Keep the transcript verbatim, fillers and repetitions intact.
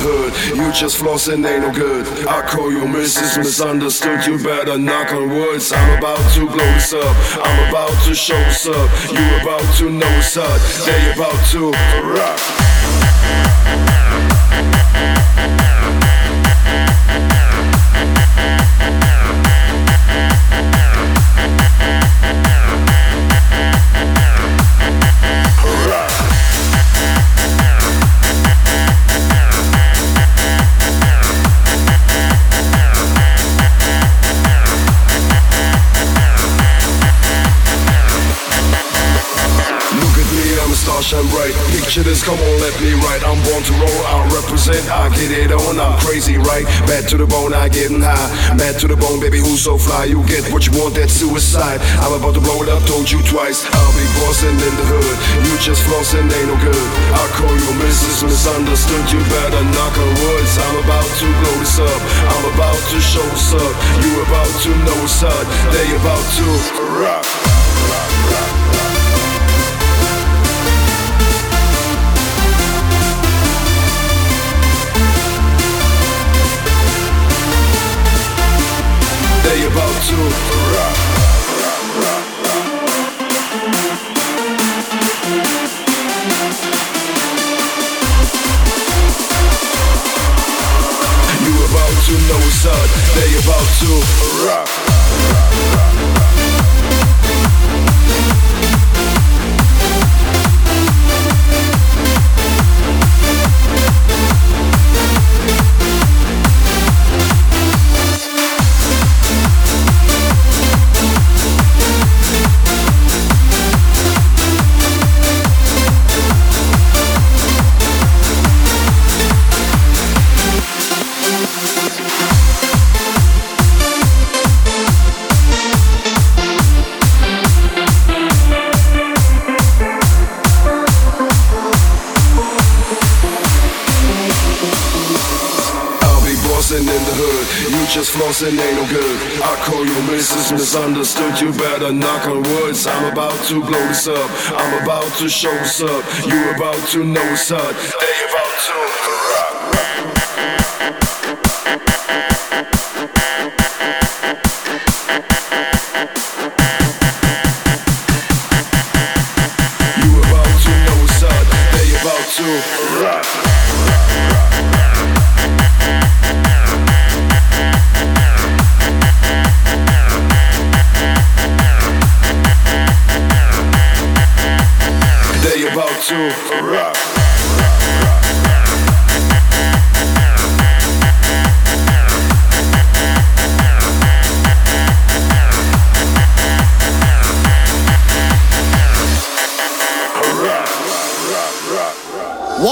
hood. You just flossing ain't no good. I call you missus Misunderstood. You better knock on wood. I'm about to blow this up. I'm about to show what's up. You about to know what's up. They about to rock. Shine bright, picture this, come on, let me write. I'm born to roll, I'll represent, I get it on. I'm crazy, right? Bad to the bone, I getting high. Mad to the bone, baby, who's so fly? You get what you want, that's suicide. I'm about to blow it up, told you twice. I'll be bossing in the hood. You just flossing, ain't no good. I call you missus Misunderstood. You better knock on woods. I'm about to blow this up. I'm about to show what's up. You about to know what's up. They about to rock. Rock, rock, rock. They about to rock, rock, rock, rock. You about to know what's up. They about to rock, rock, rock, rock. In the hood, you just flossing ain't no good. I call you missus Misunderstood. You better knock on woods. I'm about to blow this up. I'm about to show what's up. You about to know what's up. They about to rock, rock.